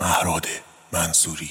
مهراد منصوری.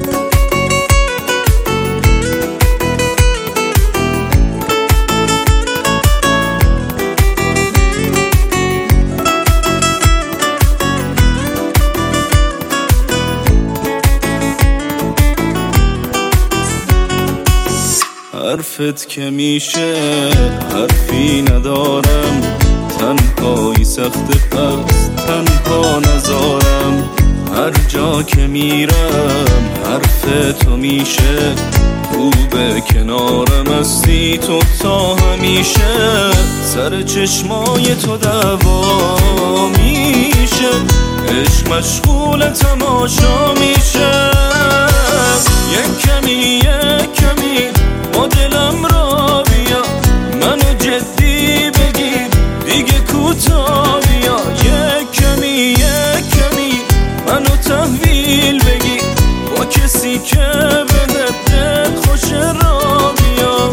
حرفت که میشه حرفی ندارم، تنهایی سخت پس تنها نذارم. هر جا که میرم حرف تو میشه، خوبه کنارم هستی تو تا همیشه. سر چشمای تو دعوا میشه، عشق مشغول تماشا میشه. یک کمی با دلم را بیا، منو جدی بگیر دیگه کوتاه بیا. یک کمی منو تحویل بگیر با کسی که به دل خوش را بیا.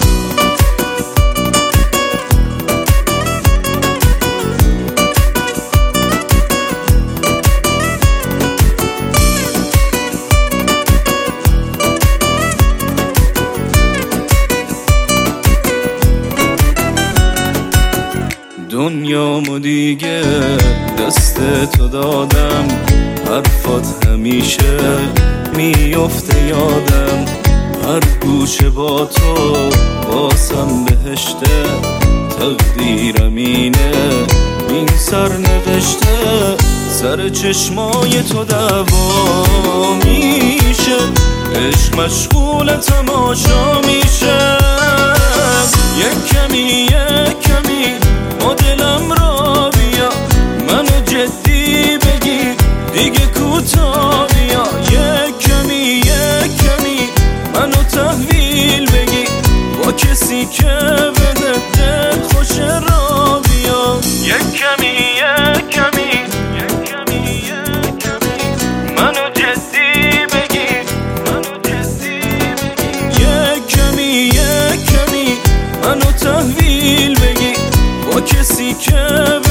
دنیامو دیگه دست تو دادم، حرفات همیشه میفته یادم. هر گوشه با تو واسم بهشته، تقدیرم اینه این سر نوشته. سر چشمای تو دعوا میشه، عشق مشغول تماشا میشه. یک کمی با دلم را بیا، منو جدی بگیر دیگه کوتاه بیا. یک کمی منو تحویل بگیر با کسی که به دل خوش را بیا. یک کمی منو جدی بگیر یک کمی منو تحویل بگیر با کسی که